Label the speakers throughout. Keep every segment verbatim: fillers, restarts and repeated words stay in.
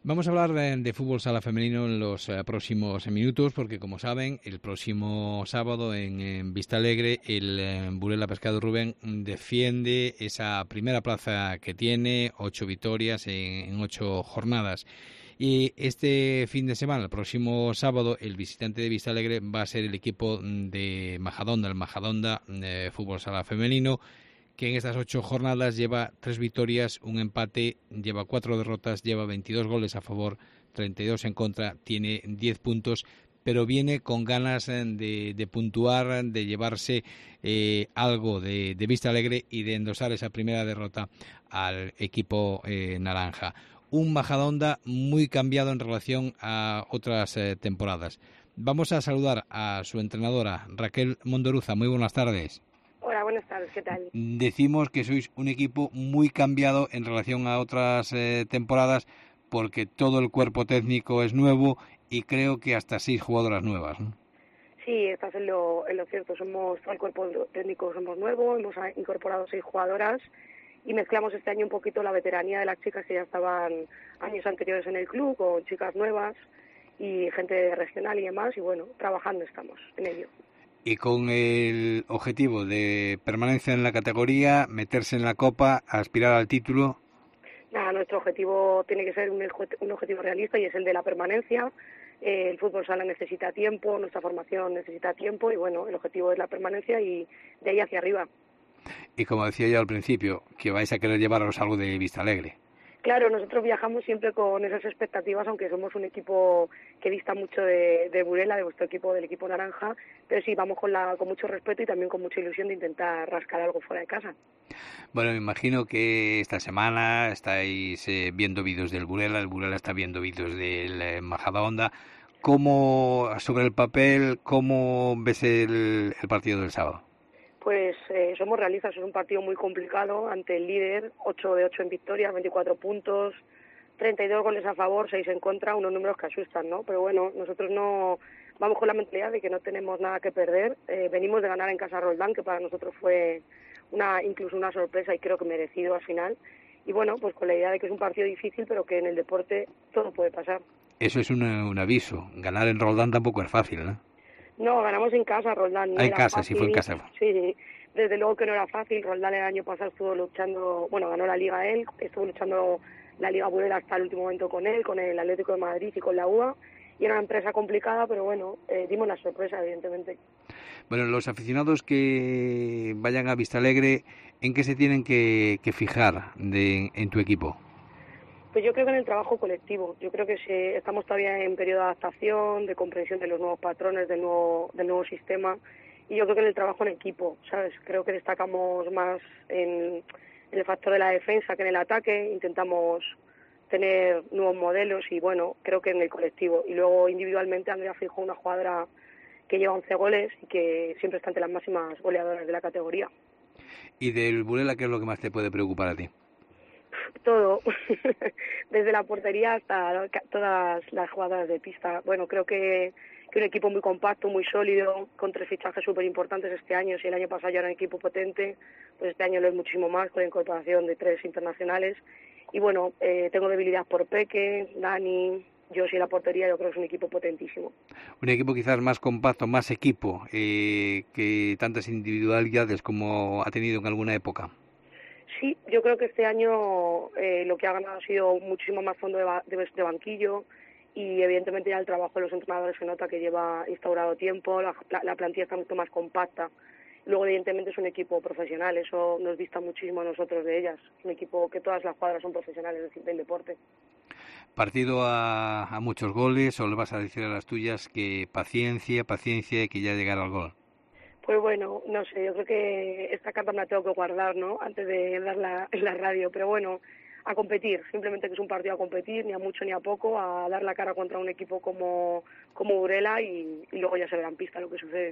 Speaker 1: Vamos a hablar de, de fútbol sala femenino en los eh, próximos minutos, porque como saben, el próximo sábado en, en Vistalegre, el eh, Burela Pescado Rubén defiende esa primera plaza que tiene, ocho victorias en, en ocho jornadas. Y este fin de semana, el próximo sábado, el visitante de Vistalegre va a ser el equipo de Majadonda, el Majadonda eh, Fútbol Sala Femenino, que en estas ocho jornadas lleva tres victorias, un empate, lleva cuatro derrotas, lleva veintidós goles a favor, treinta y dos en contra, tiene diez puntos, pero viene con ganas de, de puntuar, de llevarse eh, algo de, de Vistalegre y de endosar esa primera derrota al equipo eh, naranja. Un Majadahonda muy cambiado en relación a otras eh, temporadas. Vamos a saludar a su entrenadora, Raquel Mondoruza. Muy buenas tardes.
Speaker 2: Hola, buenas tardes, ¿qué tal?
Speaker 1: Decimos que sois un equipo muy cambiado en relación a otras eh, temporadas porque todo el cuerpo técnico es nuevo y creo que hasta seis jugadoras nuevas, ¿no?
Speaker 2: Sí, estás en lo, en lo cierto. Somos, todo el cuerpo técnico somos nuevo, hemos incorporado seis jugadoras y mezclamos este año un poquito la veteranía de las chicas que ya estaban años anteriores en el club con chicas nuevas y gente regional y demás, y bueno, trabajando estamos en ello.
Speaker 1: Y con el objetivo de permanencia en la categoría, meterse en la Copa, aspirar al título.
Speaker 2: Nada, nuestro objetivo tiene que ser un, un objetivo realista y es el de la permanencia. Eh, el fútbol sala necesita tiempo, nuestra formación necesita tiempo y bueno, el objetivo es la permanencia y de ahí hacia arriba.
Speaker 1: Y como decía yo al principio, que vais a querer llevaros algo de Vistalegre.
Speaker 2: Claro, nosotros viajamos siempre con esas expectativas, aunque somos un equipo que dista mucho de, de Burela, de vuestro equipo, del equipo naranja, pero sí, vamos con, la, con mucho respeto y también con mucha ilusión de intentar rascar algo fuera de casa.
Speaker 1: Bueno, me imagino que esta semana estáis eh, viendo vídeos del Burela, el Burela está viendo vídeos del eh, Majadahonda. ¿Cómo, sobre el papel, cómo ves el, el partido del sábado?
Speaker 2: Pues eh, somos realistas, es un partido muy complicado ante el líder, ocho de ocho en victoria, veinticuatro puntos, treinta y dos goles a favor, seis en contra, unos números que asustan, ¿no? Pero bueno, nosotros no vamos con la mentalidad de que no tenemos nada que perder. Eh, venimos de ganar en casa a Roldán, que para nosotros fue una incluso una sorpresa y creo que merecido al final. Y bueno, pues con la idea de que es un partido difícil, pero que en el deporte todo puede pasar.
Speaker 1: Eso es un, un aviso. Ganar en Roldán tampoco es fácil, ¿no?
Speaker 2: No, ganamos en casa, Roldán. No
Speaker 1: ah, en
Speaker 2: era
Speaker 1: casa,
Speaker 2: fácil.
Speaker 1: sí fue en casa.
Speaker 2: Sí, desde luego que no era fácil. Roldán el año pasado estuvo luchando, bueno, ganó la Liga él, estuvo luchando la Liga Burela hasta el último momento con él, con el Atlético de Madrid y con la U A. Y era una empresa complicada, pero bueno, eh, dimos la sorpresa, evidentemente.
Speaker 1: Bueno, los aficionados que vayan a Vistalegre, ¿en qué se tienen que, que fijar de, en tu equipo?
Speaker 2: Pues yo creo que en el trabajo colectivo. Yo creo que si estamos todavía en periodo de adaptación, de comprensión de los nuevos patrones, del nuevo, del nuevo sistema, y yo creo que en el trabajo en equipo, ¿sabes? Creo que destacamos más en, en el factor de la defensa que en el ataque, intentamos tener nuevos modelos y bueno, creo que en el colectivo. Y luego individualmente Andrea Fijo, una jugadora que lleva once goles y que siempre está entre las máximas goleadoras de la categoría.
Speaker 1: ¿Y del Burela qué es lo que más te puede preocupar a ti?
Speaker 2: Todo, desde la portería hasta todas las jugadoras de pista. Bueno, creo que, que un equipo muy compacto, muy sólido, con tres fichajes súper importantes este año. Si el año pasado ya era un equipo potente, pues este año lo es muchísimo más, con la incorporación de tres internacionales. Y bueno, eh, tengo debilidad por Peque, Dani, yo sí en la portería, yo creo que es un equipo potentísimo.
Speaker 1: Un equipo quizás más compacto, más equipo, eh, que tantas individualidades como ha tenido en alguna época.
Speaker 2: Sí, yo creo que este año eh, lo que ha ganado ha sido muchísimo más fondo de, ba de, de banquillo y evidentemente ya el trabajo de los entrenadores se nota que lleva instaurado tiempo, la, la, la plantilla está mucho más compacta. Luego evidentemente es un equipo profesional, eso nos dista muchísimo a nosotros de ellas, un equipo que todas las cuadras son profesionales del deporte.
Speaker 1: Partido a, a muchos goles, o le vas a decir a las tuyas que paciencia, paciencia y que ya llegará al gol.
Speaker 2: Pues bueno, no sé, yo creo que esta carta me la tengo que guardar, ¿no? Antes de darla en la radio, pero bueno, a competir, simplemente que es un partido a competir, ni a mucho ni a poco, a dar la cara contra un equipo como, como Burela y, y luego ya se verá en pista lo que sucede.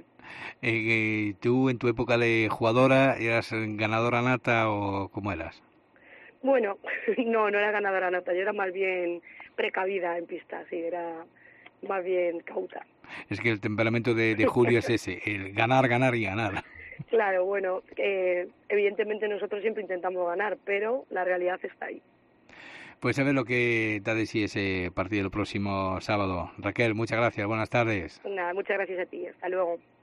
Speaker 1: Eh, ¿Tú en tu época de jugadora eras ganadora nata o cómo eras?
Speaker 2: Bueno, no, no era ganadora nata, yo era más bien precavida en pista, sí, era más bien cauta.
Speaker 1: Es que el temperamento de, de Julio es ese, el ganar, ganar y ganar.
Speaker 2: Claro, bueno, eh, evidentemente nosotros siempre intentamos ganar, pero la realidad está ahí.
Speaker 1: Pues a ver lo que da de sí ese partido el próximo sábado. Raquel, muchas gracias, buenas tardes.
Speaker 2: Nada, muchas gracias a ti, hasta luego.